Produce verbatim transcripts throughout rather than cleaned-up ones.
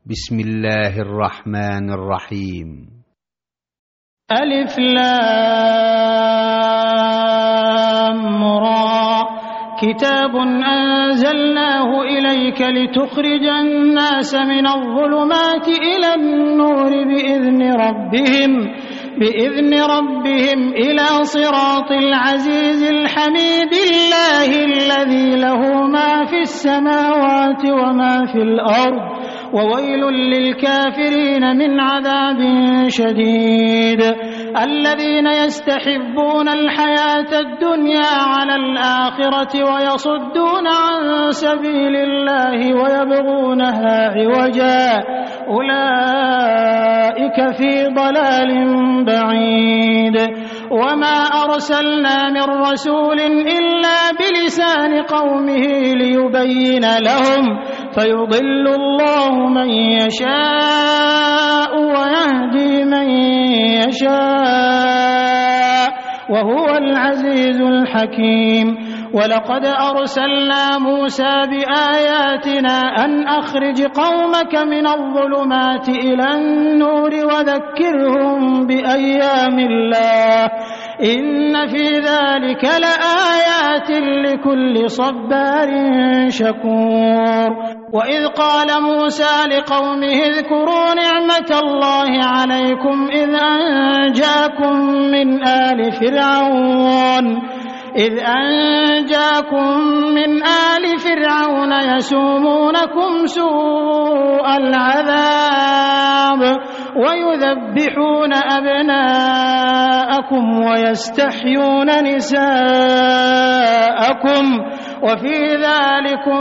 بسم الله الرحمن الرحيم. ألف لام را كتاب أنزلناه إليك لتخرج الناس من الظلمات إلى النور بإذن ربهم بإذن ربهم إلى صراط العزيز الحميد الله الذي له ما في السماوات وما في الأرض وويل للكافرين من عذاب شديد. الذين يستحبون الحياة الدنيا على الآخرة ويصدون عن سبيل الله ويبغونها عوجا أولئك في ضلال بعيد. وما أرسلنا من رسول إلا بلسان قومه ليبين لهم فيضل الله من يشاء ويهدي من يشاء وهو العزيز الحكيم. ولقد أرسلنا موسى بآياتنا أن أخرج قومك من الظلمات إلى النور وذكرهم بأيام الله إن في ذلك لآيات لكل صبار شكور. وإذ قال موسى لقومه اذكروا نعمة الله عليكم إذ أنجاكم من آل فرعون إذ أنجاكم من آل فرعون يسومونكم سوء العذاب ويذبحون أبناءكم ويستحيون نساءكم وفي ذلكم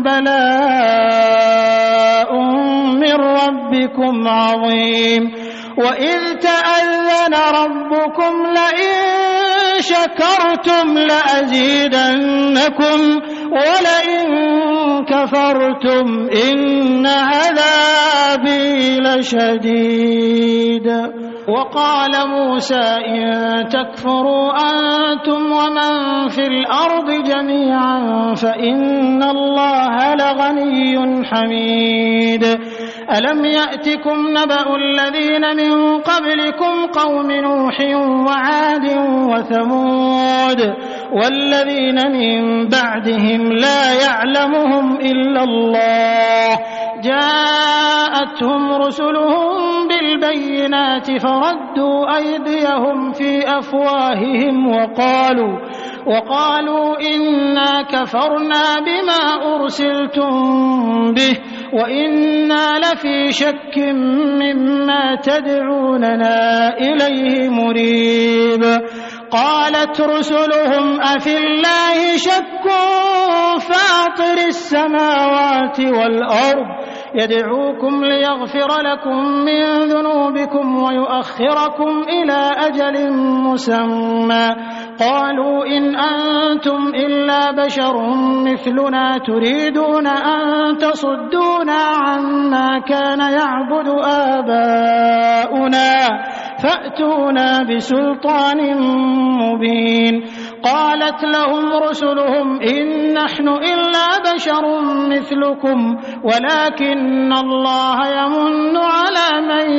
بلاء من ربكم عظيم. وإذ تأذن ربكم لئن شكرتم لأزيدنكم ولئن كفرتم إن عذابي لشديد. وقال موسى إن تكفروا أنتم ومن في الأرض جميعا فإن الله لغني حميد. ألم يأتكم نبأ الذين من قبلكم قوم نوح وعاد وثمود والذين من بعدهم لا يعلمهم إلا الله جاءتهم رسلهم بالبينات فردوا أيديهم في أفواههم وقالوا وقالوا إنا كفرنا بما أرسلتم به وإنا لفي شك مما تدعوننا إليه مريب. قالت رسلهم أفي الله شك فاطر السماوات والأرض يدعوكم ليغفر لكم من ذنوبكم ويؤخركم إلى أجل مسمى قالوا إن أنتم إلا بشر مثلنا تريدون أن تصدونا عما كان يعبد آباؤنا فأتونا بسلطان مبين. قالت لهم رسلهم إن نحن إلا بشر مثلكم ولكن الله يمن على من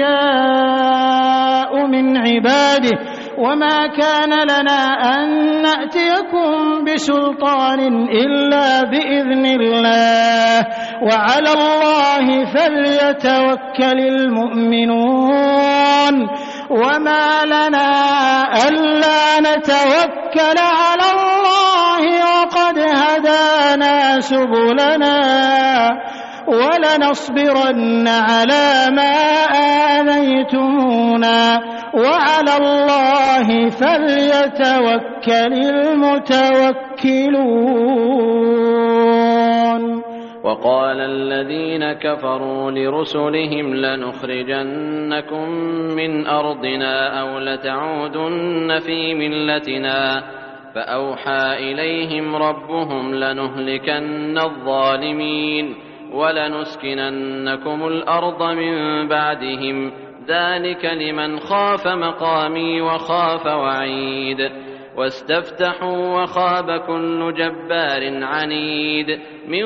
يشاء من عباده وما كان لنا أن نأتيكم بسلطان إلا بإذن الله وعلى الله فليتوكل المؤمنون. وما لنا ألا نتوكل على الله وقد هدانا سبلنا ولنصبرن على ما آذيتمونا وعلى الله فليتوكل المتوكلون. وقال الذين كفروا لرسلهم لنخرجنكم من أرضنا أو لتعودن في ملتنا فأوحى إليهم ربهم لنهلكن الظالمين ولنسكننكم الأرض من بعدهم ذلك لمن خاف مقامي وخاف وعيد. واستفتحوا وخاب كل جبار عنيد من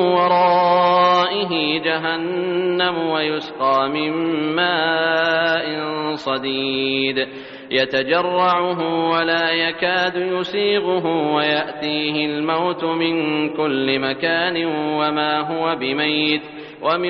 ورائه جهنم ويسقى من ماء صديد يتجرعه ولا يكاد يسيغه ويأتيه الموت من كل مكان وما هو بميت ومن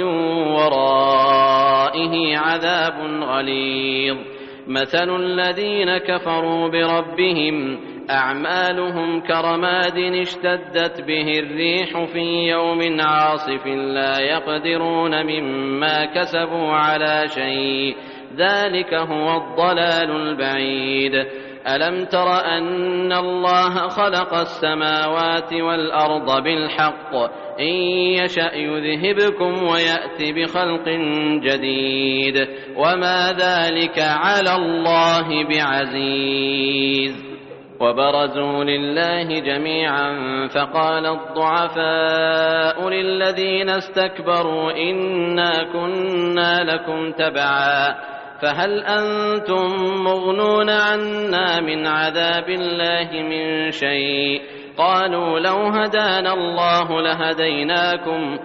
ورائه عذاب غليظ مثل الذين كفروا بربهم أعمالهم كرماد اشتدت به الريح في يوم عاصف لا يقدرون مما كسبوا على شيء ذلك هو الضلال البعيد ألم تر أن الله خلق السماوات والأرض بالحق إن يشأ يذهبكم ويأتي بخلق جديد وما ذلك على الله بعزيز وبرزوا لله جميعا فقال الضعفاء للذين استكبروا إنا كنا لكم تبعا فهل أنتم مغنون عنا من عذاب الله من شيء قالوا لو هدانا الله لهديناكم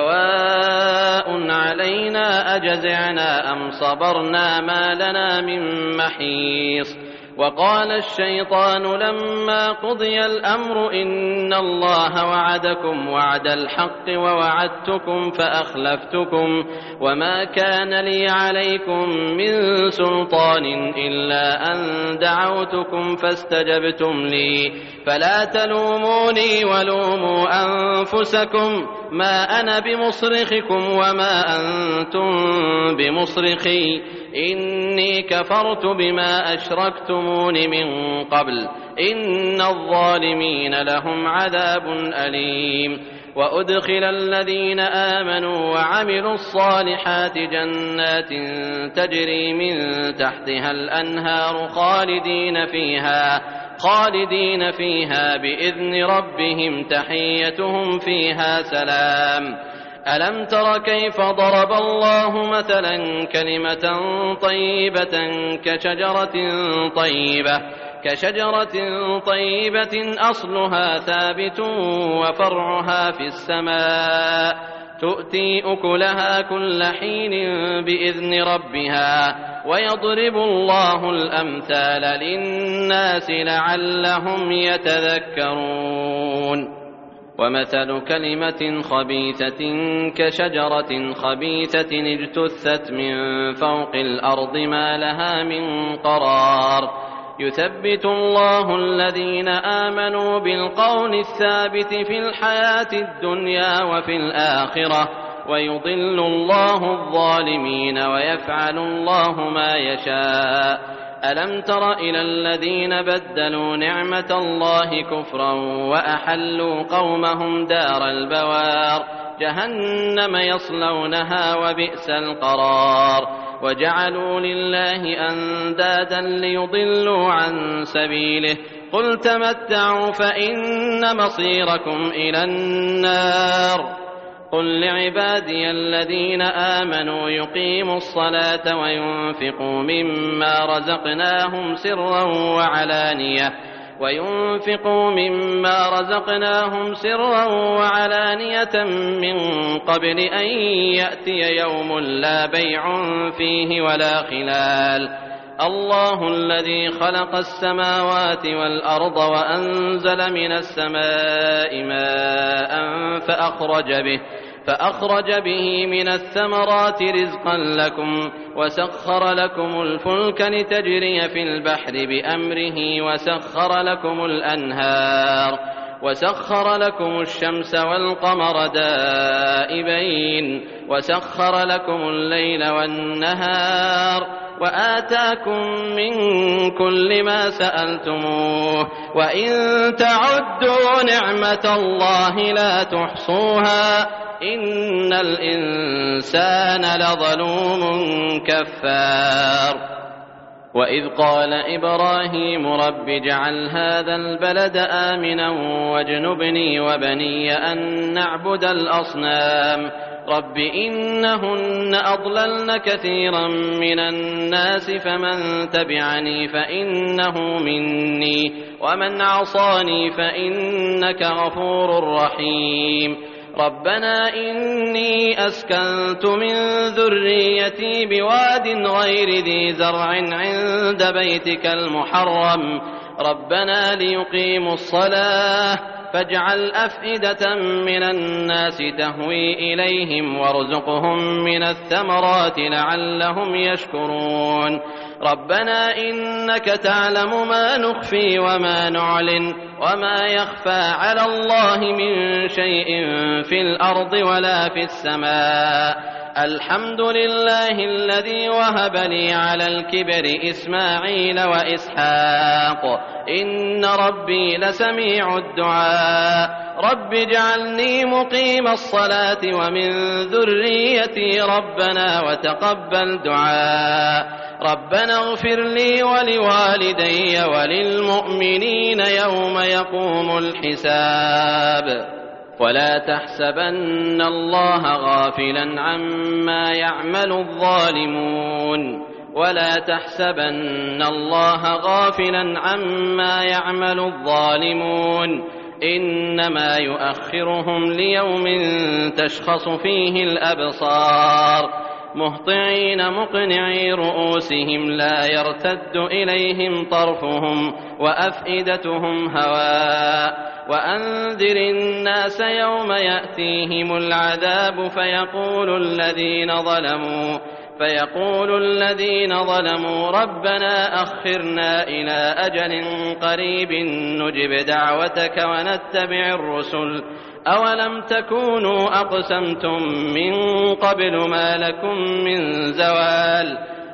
سواء علينا أجزعنا أم صبرنا ما لنا من محيص وقال الشيطان لما قضي الأمر إن الله وعدكم وعد الحق ووعدتكم فأخلفتكم وما كان لي عليكم من سلطان إلا أن دعوتكم فاستجبتم لي فلا تلوموني ولوموا أنفسكم ما أنا بمصرخكم وما أنتم بمصرخي إني كفرت بما أشركتمون من قبل إن الظالمين لهم عذاب أليم وأدخل الذين آمنوا وعملوا الصالحات جنات تجري من تحتها الأنهار خالدين فيها خالدين فيها بإذن ربهم تحيتهم فيها سلام ألم تر كيف ضرب الله مثلا كلمة طيبة كشجرة طيبة كشجرة طيبة أصلها ثابت وفرعها في السماء تؤتي أكلها كل حين بإذن ربها ويضرب الله الأمثال للناس لعلهم يتذكرون ومثل كلمة خبيثة كشجرة خبيثة اجتثت من فوق الأرض ما لها من قرار يثبت الله الذين آمنوا بالقول الثابت في الحياة الدنيا وفي الآخرة ويضل الله الظالمين ويفعل الله ما يشاء ألم تر إلى الذين بدلوا نعمة الله كفرا وأحلوا قومهم دار البوار جهنم يصلونها وبئس القرار وجعلوا لله أندادا ليضلوا عن سبيله قل تمتعوا فإن مصيركم إلى النار قل لعبادي الذين آمنوا يقيموا الصلاة وينفقوا مما رزقناهم سرا وعلانية وينفقوا مما رزقناهم سرا وعلانية من قبل أن يأتي يوم لا بيع فيه ولا خلال الله الذي خلق السماوات والأرض وأنزل من السماء ماء فأخرج به فأخرج به من الثمرات رزقا لكم وسخر لكم الفلك لتجري في البحر بأمره وسخر لكم الأنهار وسخر لكم الشمس والقمر دائبين وسخر لكم الليل والنهار وآتاكم من كل ما سألتموه وإن تعدوا نعمة الله لا تحصوها إن الإنسان لظلوم كفار وإذ قال إبراهيم رب اجعل هذا البلد آمنا واجنبني وبني أن نعبد الأصنام رب إنهن أضللن كثيرا من الناس فمن تبعني فإنه مني ومن عصاني فإنك غفور رحيم ربنا إني أسكنت من ذريتي بواد غير ذي زرع عند بيتك المحرم ربنا ليقيموا الصلاة فاجعل أفئدة من الناس تهوي إليهم وارزقهم من الثمرات لعلهم يشكرون ربنا إنك تعلم ما نخفي وما نعلن وما يخفى على الله من شيء في الأرض ولا في السماء الحمد لله الذي وهب لي على الكبر إسماعيل وإسحاق إن ربي لسميع الدعاء رب اجعلني مقيم الصلاة ومن ذريتي ربنا وتقبل دعاء ربنا اغفر لي ولوالدي وللمؤمنين يوم يقوم الحساب ولا تحسبن الله غافلا عما يعمل الظالمون ولا تحسبن الله غافلا عما يعمل الظالمون إنما يؤخرهم ليوم تشخص فيه الأبصار مهطعين مقنعي رؤوسهم لا يرتد إليهم طرفهم وأفئدتهم هواء وأنذر الناس يوم يأتيهم العذاب فيقول الذين ظلموا فيقول الذين ظلموا ربنا أخرنا إلى أجل قريب نجب دعوتك ونتبع الرسل أولم تكونوا أقسمتم من قبل ما لكم من زوال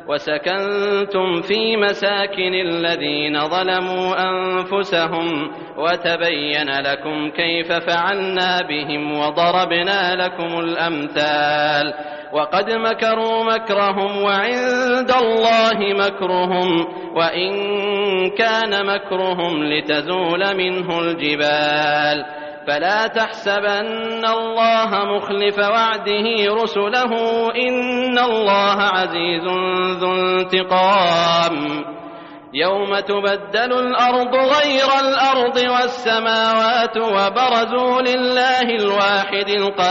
وسكنتم في مساكن الذين ظلموا أنفسهم وتبين لكم كيف فعلنا بهم وضربنا لكم الأمثال وقد مكروا مكرهم وعند الله مكرهم وإن كان مكرهم لتزول منه الجبال فلا تحسبن الله مخلف وعده رسله إن الله عزيز ذو انتقام يوم تبدل الأرض غير الأرض والسماوات وبرزوا لله الواحد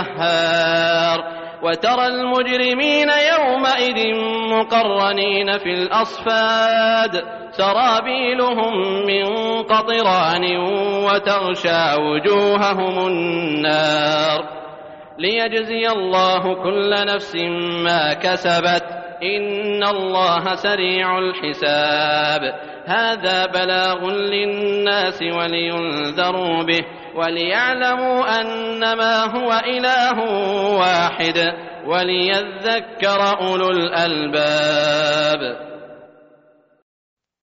القهار وترى المجرمين يومئذ مقرنين في الأصفاد سرابيلهم من قطران وتغشى وجوههم النار ليجزي الله كل نفس ما كسبت إن الله سريع الحساب هذا بلاغ للناس ولينذروا به وليعلموا أنما هو إله واحد وليذكر أولو الألباب